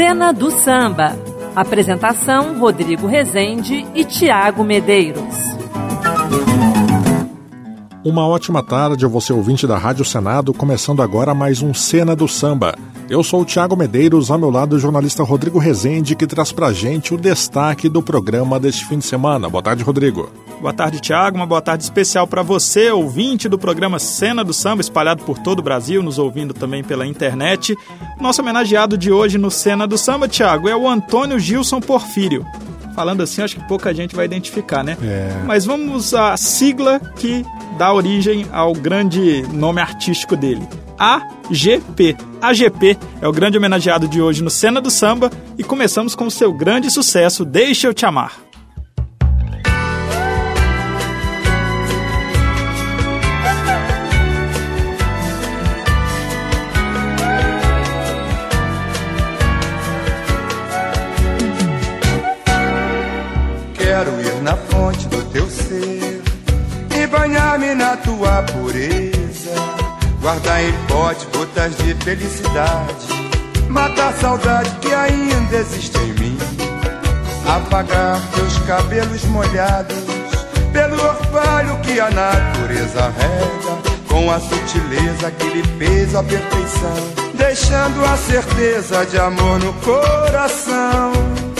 Cena do Samba. Apresentação: Rodrigo Rezende e Tiago Medeiros. Uma ótima tarde a você, ouvinte da Rádio Senado, começando agora mais um Cena do Samba. Eu sou o Tiago Medeiros, ao meu lado o jornalista Rodrigo Rezende, que traz pra gente o destaque do programa deste fim de semana. Boa tarde, Rodrigo. Boa tarde, Tiago. Uma boa tarde especial para você, ouvinte do programa Cena do Samba, espalhado por todo o Brasil, nos ouvindo também pela internet. Nosso homenageado de hoje no Cena do Samba, Tiago, é o Antônio Gilson Porfírio. Falando assim, acho que pouca gente vai identificar, né? Mas vamos à sigla que dá origem ao grande nome artístico dele. AGP. AGP é o grande homenageado de hoje no Cena do Samba e começamos com o seu grande sucesso, Deixa Eu Te Amar. Quero ir na fonte do teu ser e banhar-me na tua pureza, guardar em pote gotas de felicidade, matar a saudade que ainda existe em mim, apagar teus cabelos molhados pelo orvalho que a natureza rega, com a sutileza que lhe fez a perfeição, deixando a certeza de amor no coração.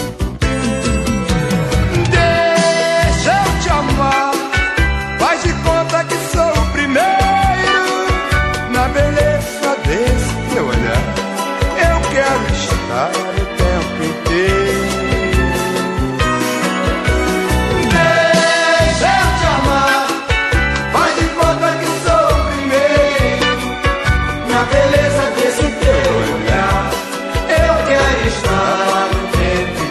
Faz de conta que sou o primeiro na beleza desse teu olhar. Eu quero estar o tempo inteiro. Deixa eu te amar. Faz de conta que sou o primeiro na beleza desse teu olhar. Eu quero estar o tempo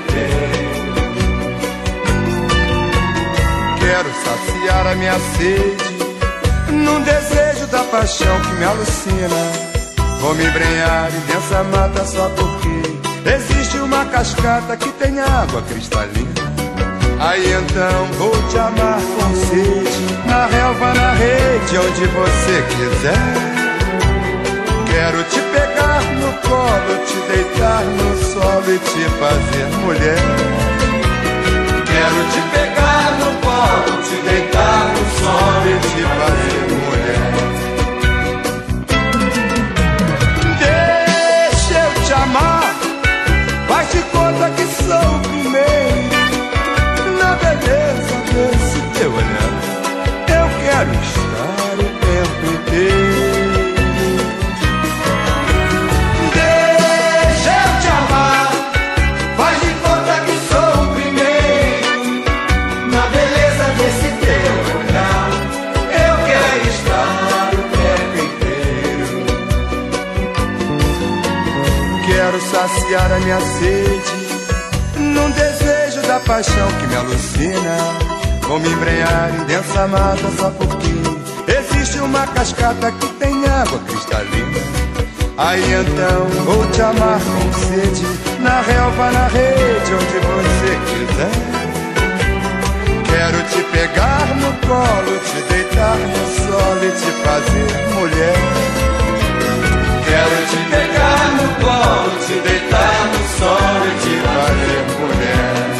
inteiro. Quero saciar a minha sede num desejo da paixão que me alucina. Vou me embrenhar em densa mata só porque existe uma cascata que tem água cristalina. Aí então vou te amar com sede, na relva, na rede, onde você quiser. Quero te pegar no colo, te deitar no solo e te fazer mulher. Quero te pegar no colo, te deitar no sol e te fazer mulher. Deixa eu te amar, faz de conta que sou o primeiro na beleza desse teu olhar. Eu quero estar o tempo inteiro. Deixa eu te amar, faz de conta que sou o primeiro na beleza desse teu olhar. Eu quero estar o tempo inteiro. Quero saciar a minha sede num desejo da paixão que me alucina. Vou me embrenhar em densa mata só porque existe uma cascata que tem água cristalina. Aí então vou te amar com sede, na relva, na rede, onde você quiser. Quero te pegar no colo, te deitar no sol e te fazer mulher. Quero te pegar no colo, te deitar no sol e te fazer mulher.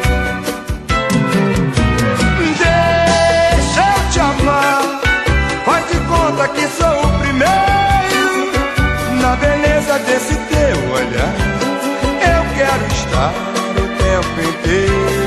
Deixa eu te amar, faz de conta que sou o primeiro na beleza desse teu olhar. Eu quero estar o tempo inteiro.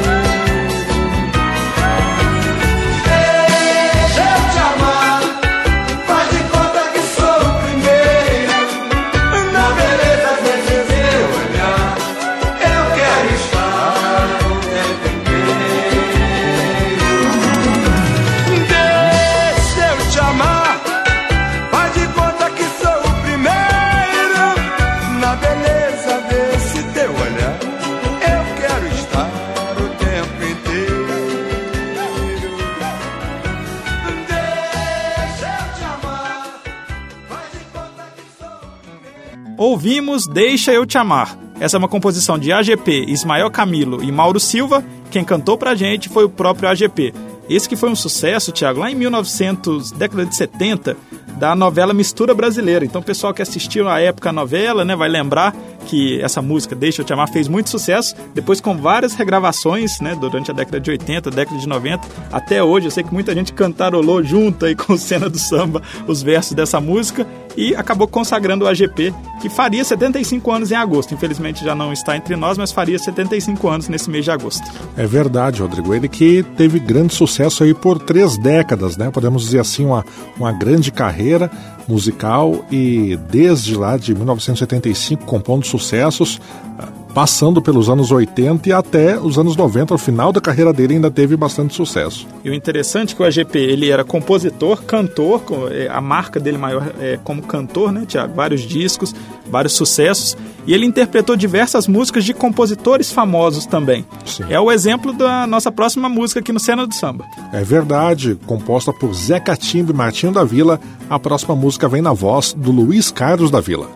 Ouvimos Deixa Eu Te Amar. Essa é uma composição de AGP, Ismael Camilo e Mauro Silva. Quem cantou pra gente foi o próprio AGP. Esse que foi um sucesso, Tiago, lá em 1900, década de 70, da novela Mistura Brasileira. Então o pessoal que assistiu à época a novela, né, vai lembrar que essa música, Deixa Eu Te Amar, fez muito sucesso, depois com várias regravações, né, durante a década de 80, década de 90, até hoje. Eu sei que muita gente cantarolou junto aí com o Cena do Samba os versos dessa música e acabou consagrando o AGP, que faria 75 anos em agosto. Infelizmente já não está entre nós, mas faria 75 anos nesse mês de agosto. É verdade, Rodrigo. Ele que teve grande sucesso aí por 3 décadas, né? Podemos dizer assim, uma grande carreira musical, e desde lá de 1975 compondo sucessos, passando pelos anos 80 e até os anos 90, ao final da carreira dele ainda teve bastante sucesso. E o interessante é que o AGP, ele era compositor, cantor, a marca dele maior é como cantor, né, Tiago? Vários discos, vários sucessos, e ele interpretou diversas músicas de compositores famosos também. Sim. É o exemplo da nossa próxima música aqui no Cena do Samba. É verdade, composta por Zé Catimba e Martinho da Vila, a próxima música vem na voz do Luiz Carlos da Vila.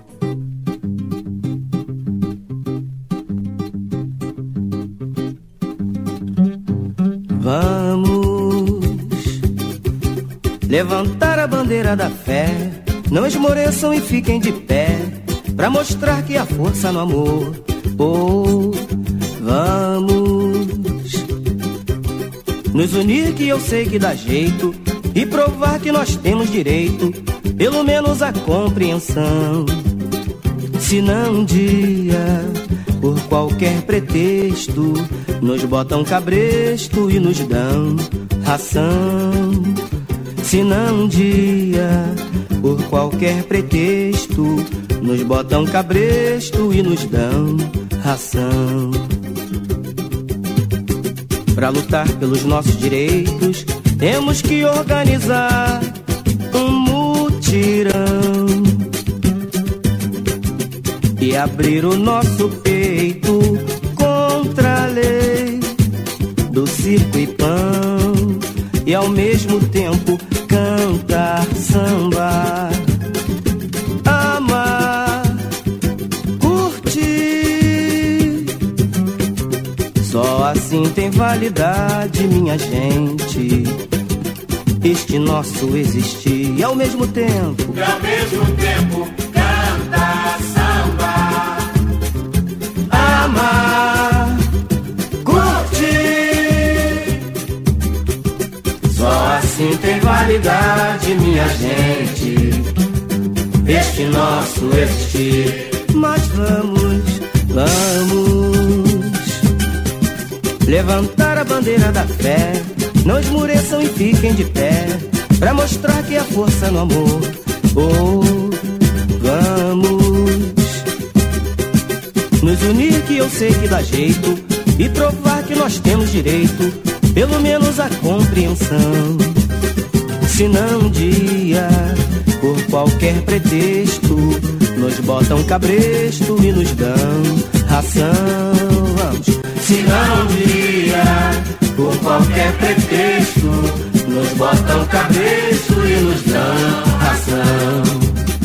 Vamos levantar a bandeira da fé, não esmoreçam e fiquem de pé, pra mostrar que há força no amor. Oh, vamos nos unir, que eu sei que dá jeito, e provar que nós temos direito, pelo menos a compreensão. Se não um dia, por qualquer pretexto, nos botam cabresto e nos dão ração. Se não um dia, por qualquer pretexto, nos botam cabresto e nos dão ração. Pra lutar pelos nossos direitos, temos que organizar um mutirão e abrir o nosso peito contra a lei do circo e pão, e ao mesmo tempo cantar samba, amar, curtir. Só assim tem validade, minha gente, este nosso existir, e ao mesmo tempo cantar samba, amar, curtir. Só assim tem validade, minha gente, este nosso existir. Mas vamos levantar a bandeira da fé, não esmoreçam e fiquem de pé, pra mostrar que há força no amor. Oh, vamos nos unir, que eu sei que dá jeito, e provar que nós temos direito, pelo menos a compreensão. Se não um dia, por qualquer pretexto, nos botam cabresto e nos dão ração. Vamos. Se não um dia, por qualquer pretexto, nos botam cabresto e nos dão ração.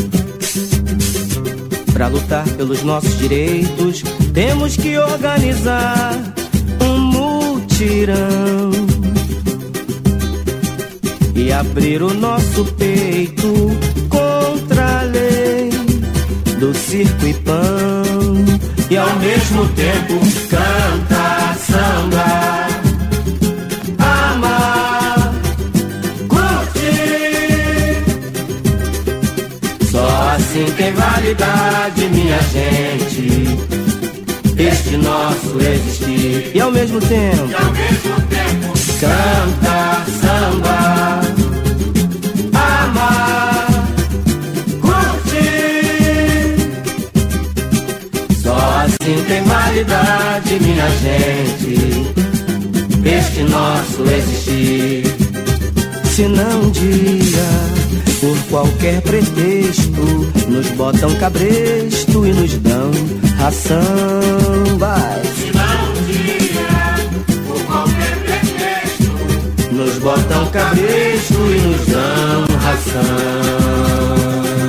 Pra lutar pelos nossos direitos, temos que organizar um mutirão e abrir o nosso peito contra a lei do circo e pão, e ao mesmo tempo cantar samba, amar, curtir. Só assim tem validade, minha gente, este nosso existir, e ao mesmo tempo cantar samba, amar, curtir. Só assim tem validade, minha gente, este nosso existir. Se não um dia, por qualquer pretexto, nos botam cabresto e nos dão ração. Vai. Se não um dia, por qualquer pretexto, nos botam cabresto e nos dão ração.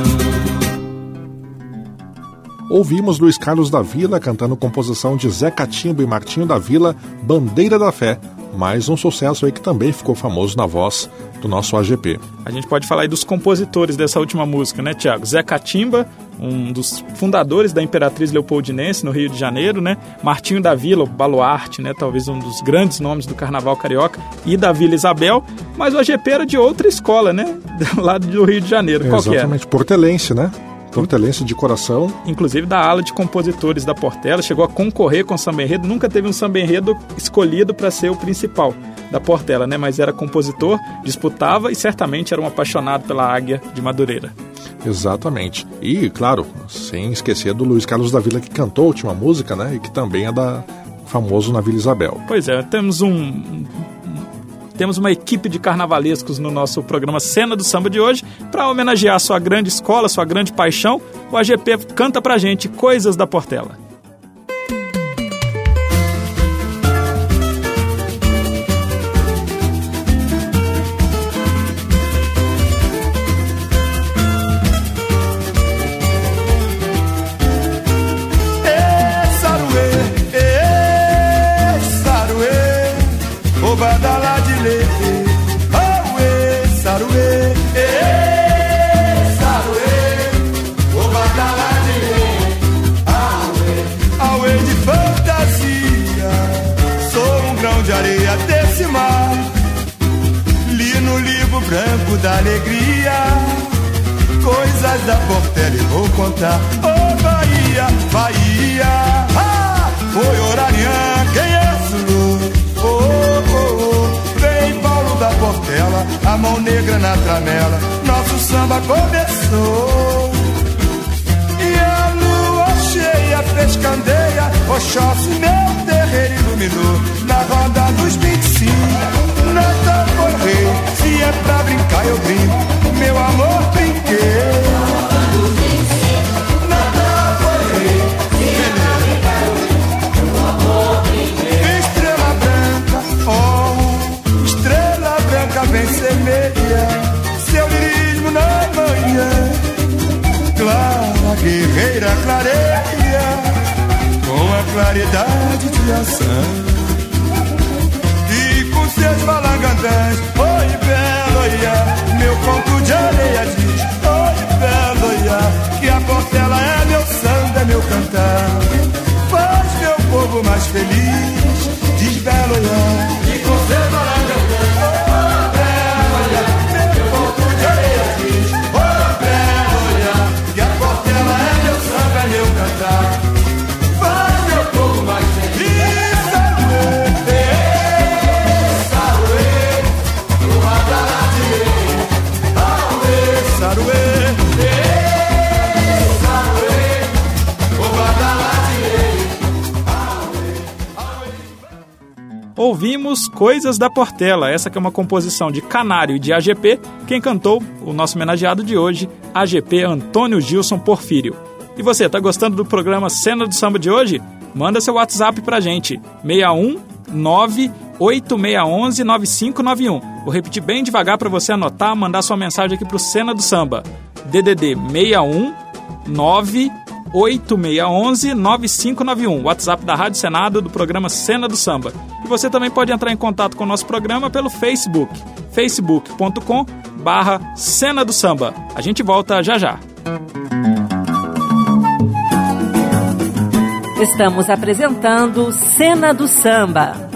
Ouvimos Luiz Carlos da Vila cantando composição de Zé Catimba e Martinho da Vila, Bandeira da Fé. Mais um sucesso aí que também ficou famoso na voz do nosso AGP. A gente pode falar aí dos compositores dessa última música, né, Tiago? Zé Catimba, um dos fundadores da Imperatriz Leopoldinense no Rio de Janeiro, né? Martinho da Vila, o baluarte, né? Talvez um dos grandes nomes do carnaval carioca, e da Vila Isabel, mas o AGP era de outra escola, né? Lá do Rio de Janeiro. Qual que era? Exatamente, portelense, né? Portelense de coração. Inclusive da ala de compositores da Portela, chegou a concorrer com o samba enredo, nunca teve um samba enredo escolhido para ser o principal da Portela, né? Mas era compositor, disputava e certamente era um apaixonado pela Águia de Madureira. Exatamente. E, claro, sem esquecer do Luiz Carlos da Vila, que cantou a última música, né? E que também é famoso na Vila Isabel. Pois é, temos uma equipe de carnavalescos no nosso programa Cena do Samba de hoje para homenagear sua grande escola, sua grande paixão. O AGP canta pra gente Coisas da Portela. Branco da alegria, coisas da Portela e vou contar. Oh Bahia, Bahia, foi Oranian, quem é Zulu? Vem Paulo da Portela, a mão negra na tramela, nosso samba começou. E a lua cheia fez candeia, Oxóssi meu terreiro iluminou. Na roda dos 25, nada foi rei. Se é pra brincar eu brinco, meu amor brinquei. Nada foi rei. Se é pra brincar eu brinco, meu amor brinquei. Estrela branca, oh, estrela branca vem semeia seu lirismo na manhã. Clara, guerreira, clareia com a claridade de ação. Seus balangandãs, oi belo, ia, meu conto de areia diz, oi belo, ia, que a Portela é meu samba, é meu cantar, faz meu povo mais feliz, diz belo, ia, e com seus balangandãs, oi belo, ia, meu conto de areia diz, oi belo, ia, que a Portela é meu samba, é meu cantar, faz meu povo mais feliz. Ouvimos Coisas da Portela, essa que é uma composição de Canário e de AGP. Quem cantou, o nosso homenageado de hoje, AGP Antônio Gilson Porfírio. E você, tá gostando do programa Cena do Samba de hoje? Manda seu WhatsApp pra gente, 619-8611-9591. Vou repetir bem devagar para você anotar, mandar sua mensagem aqui pro Cena do Samba. DDD 619-8611-9591. WhatsApp da Rádio Senado do programa Cena do Samba. E você também pode entrar em contato com o nosso programa pelo Facebook, facebook.com/Cena do Samba. A gente volta já já. Estamos apresentando Cena do Samba.